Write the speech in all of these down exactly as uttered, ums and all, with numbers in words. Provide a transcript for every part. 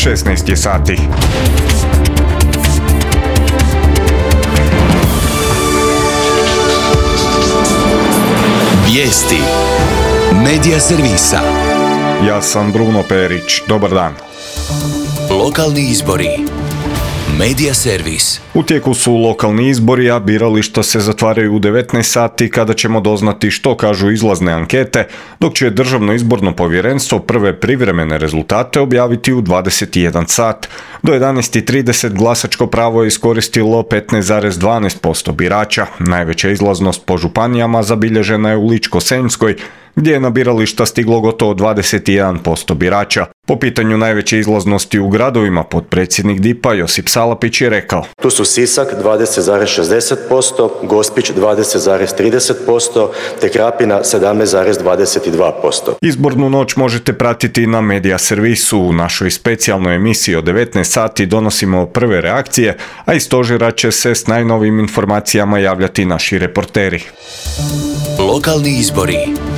šesnaest je sati. Vijesti Medija servisa. Ja sam Bruno Perić. Dobar dan. Lokalni izbori. Medija servis. U tijeku su lokalni izbori, a birališta se zatvaraju u devetnaest sati kada ćemo doznati što kažu izlazne ankete, dok će Državno izborno povjerenstvo prve privremene rezultate objaviti u dvadeset jedan sat. Do jedanaest i trideset glasačko pravo je iskoristilo petnaest zarez dvanaest posto birača. Najveća izlaznost po županijama zabilježena je u Ličko-senjskoj, gdje je na birališta stiglo gotovo dvadeset jedan posto birača. Po pitanju najveće izlaznosti u gradovima, potpredsjednik D I P-a Josip Salapić je rekao: Tu su Sisak dvadeset zarez šezdeset posto, Gospić dvadeset zarez trideset posto te Krapina sedamnaest zarez dvadeset dva posto. Izbornu noć možete pratiti na Medija servisu. U našoj specijalnoj emisiji od devetnaest sati donosimo prve reakcije, a iz stožera će se s najnovijim informacijama javljati naši reporteri. Lokalni izbori.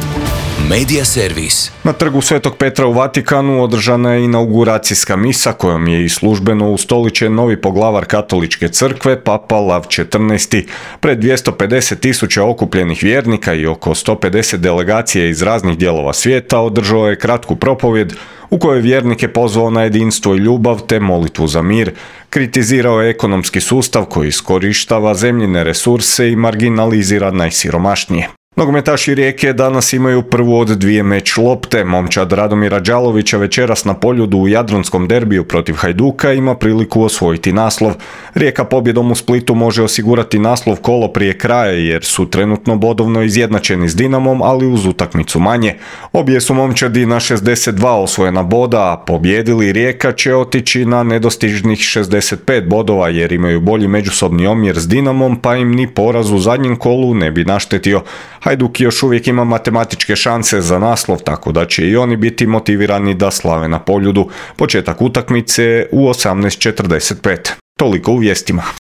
Medija servis. Na trgu Svetog Petra u Vatikanu održana je inauguracijska misa kojom je i službeno ustoličen novi poglavar Katoličke crkve, Papa Lav četrnaesti. Pred dvjesto pedeset tisuća okupljenih vjernika i oko sto pedeset delegacija iz raznih dijelova svijeta održao je kratku propovjed u kojoj vjernike pozvao na jedinstvo i ljubav te molitvu za mir. Kritizirao je ekonomski sustav koji iskorištava zemljine resurse i marginalizira najsiromašnije. Nogometaši Rijeke danas imaju prvu od dvije meč lopte. Momčad Radomira Đalovića večeras na Poljudu u jadranskom derbiju protiv Hajduka ima priliku osvojiti naslov. Rijeka pobjedom u Splitu može osigurati naslov kolo prije kraja jer su trenutno bodovno izjednačeni s Dinamom, ali uz utakmicu manje. Obje su momčadi na šezdeset dva osvojena boda, a pobjedili Rijeka će otići na nedostižnih šezdeset pet bodova jer imaju bolji međusobni omjer s Dinamom, pa im ni poraz u zadnjem kolu ne bi naštetio. Hajduk još uvijek ima matematičke šanse za naslov, tako da će i oni biti motivirani da slave na Poljudu. Početak utakmice u osamnaest četrdeset pet. Toliko u vijestima.